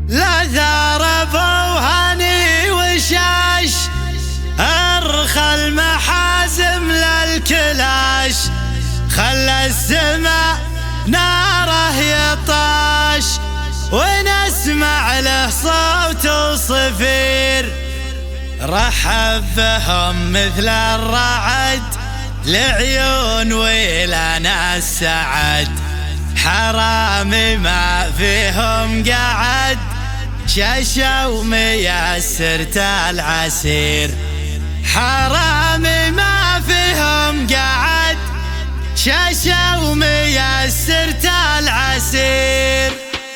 لا ثارب وهني وشاش ارخى المحازم للكلاش خلى السماء ناره يطاش ونسمع له صوت وصفير رحب بهم مثل الرعد لعيون ولنا السعد حرامي ما فيهم قعد شاشوا ميسرت العسير حرامي ما فيهم قعد شاشوا ميسرت العسير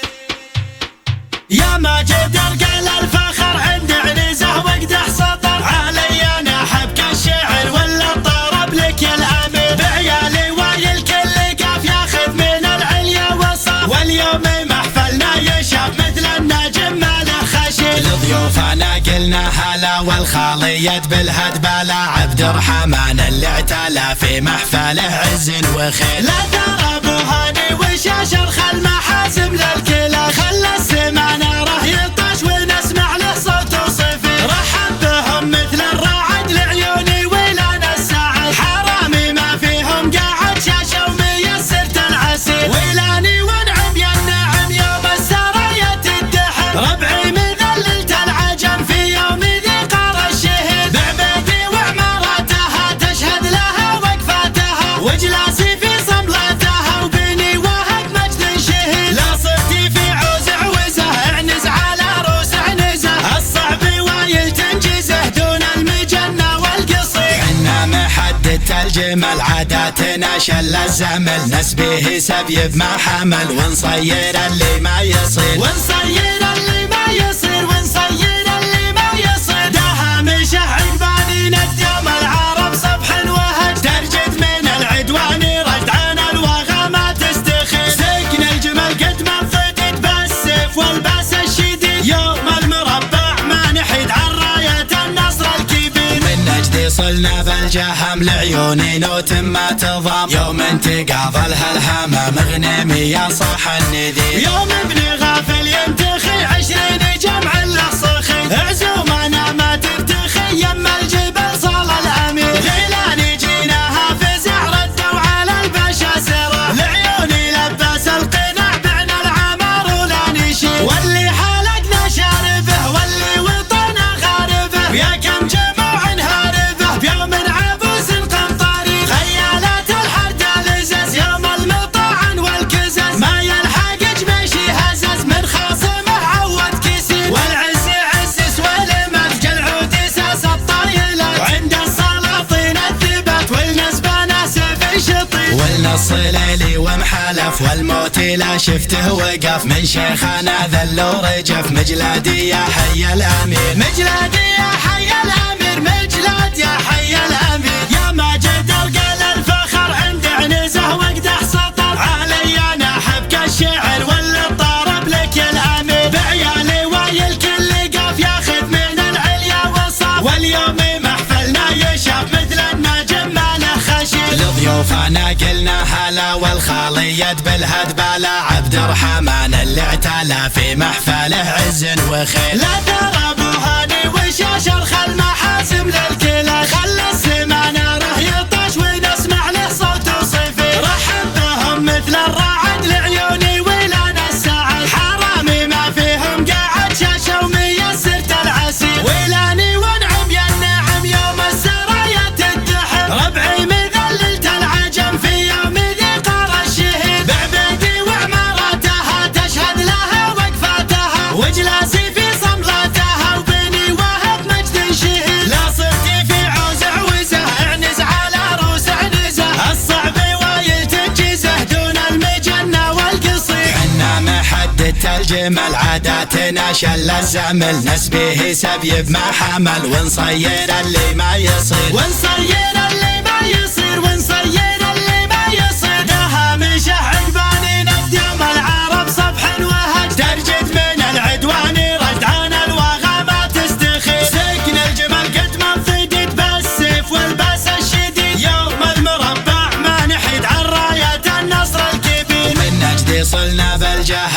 يا ماجد ارقل الفخر عند عنزه واقدح سطر علي انا احب كالشعر ولا طرب لك يا الامير بعيالي ويا الكل قاف ياخذ من العليا وصف واليوم محفلنا يشاف مثل النجم ماله خشيل لضيوفنا قلنا هلا والخالية بالهدبلة عبد الرحمن اللي اعتلى في محفله عز وخيل لا ترى ابو هاني وشاش ارخى المحاسم للكلا خلى السما ناره يطاش ونسمع له صوت وصفير رحب بهم مثل الرعد لعيوني ولنا السعد حرامي ما فيهم قاعد شاشة وميسرت العسير ويلاني وانعم يا النعم يوم السرايا تدحر ربعي مذللت العجم في يوم ذي قار الشهيد بعبيدي وعماراتها تشهد لها وقفاتها وجلاسي في صملاتها وبيني وهك مجد شهيد لا صرتي في عوز عوزه اعنز على روس عنزه الصعب وايل تنجزه دون المجنة والقصير عنا محدد الجمل عاداتنا شل الزمل نسبيه سبي بما حمل ونصير اللي ما يصير ونصير اللي ما يصير ونصير اللي ما يصير داها مشه عقباني ند يوم العرب صبح وهج ترجد من العدوان رد عن الوغى ما تستخير سكن الجمل قد ما انفدد بالسيف والباس الشديد يوم المربع ما نحيد عن راية النصر الكبير من نجدي صلنا بالجهم لعيوني نوت ما تضام يوم انتقاض الهلهمة مغنمي يا صاح النذير يوم ابن غافل ينتخي 20 جمع له صخي عزومنا ما ترتخي يم الجبل صال الامير غيلاني جيناها فزع ردوا على الباشا سرا لعيوني لباس القناع بعنا العمار ولا نشير واللي حلقنا شاربه واللي وطنا غاربه يا كم جموع هاربه بيوم عبوس قنطاري خيالات الحرد لزز يوم المطاعن والكزز ما يلحق جميشي هزز من خاصمه عود كيسير والعز عزز والمفج العود ساس الطايلات وعند السلاطين الثبات والنسبة ناسف شطير والنص ليلي ومحلف والموت لا شفته وقف من شيخنا ذل ورجف مجلادي يا حي الامير مجلادي يا حي الامير مجلاد يا حي الامير يا ماجد ارقل الفخر عند عنزه واقدح سطر علي انا احب كالشعر ولا طارب لك يا الامير بعيالي ويا الكل قاف ياخذ من العليا وصف واليوم محفلنا يشاف مثل النجم ماله خشير لضيوفنا قلنا هلا والخالية بالهدبلة عبد الرحمن اللي اعتلى في محفله عز وخيل لا ترى ابو هاني وشاش ارخى المحاسم للكلا خلى السما ناره يطاش ونسمع له صوت وصفير رحب بهم مثل الرعد لعيوني ولنا السعد حرامي ما فيهم قاعد شاشه وميسرت العسير ويلاني وانعم يا النعم يوم السرايا تدحر ربعي مذللت العجم في يوم ذي قار الشهيد بعبيدي وعماراتها تشهد لها وقفاتها وجلاسي في صملاتها وبيني وهب مجد شهيد لا صرتي في عوز عوزه اعنز على روس عنزه الصعب وايل تنجزه دون المجنة والقصير عنا محدد الجمل عاداتنا شل الزمل نسبيه سبي بما حمل ونصير اللي ما يصير ونصير اللي ما يصير ونصير اللي ما يصير داها مشه عقباني ند يوم العرب صبح وهج ترجد من العدوان رد عن الوغى ما تستخير سكن الجمل قد ما انفدد بالسيف والباس الشديد يوم المربع ما نحيد عن راية النصر الكبير من نجدي صلنا بالجهم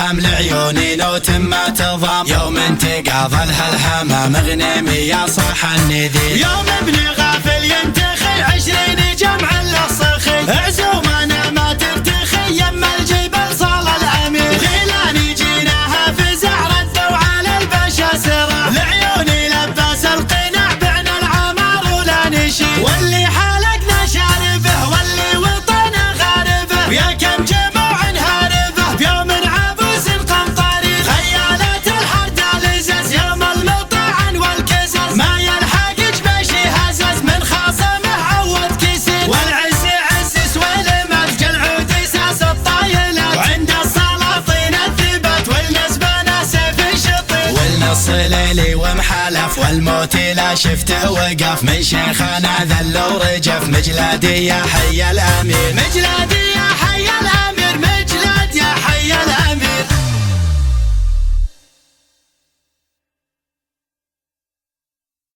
السهام لعيوني نوت ما تضام. يوم انتقاض الهمام غنيمي يا صاح النذير. يوم ابن غافل ينتخي 20 جمع للصخي. عزومنا ما ترتخي يما الجبل صال الامير. غيلاني جيناها في زعر الدو على البشا سرا. لعيوني لباس القناع بعنا العمار ولا نشيل. واللي حلقنا شاربه واللي وطنا غاربه. ويا كم جموع هاربه بيوم عبوس قمطري. خيالات الحرد لزز يوم المطعن والكزز. ما يلحق جبشي هزز من خاصمه عود كسر. والعز عزس والمد العود ساس الطايلات. وعند السلاطين الثبات والنسبة سيف شطير. والنص ليلي ومحلف والموت لا شفته وقف. من شيخنا ذل ورجف. مجلادي يا حي الامير. مجلادي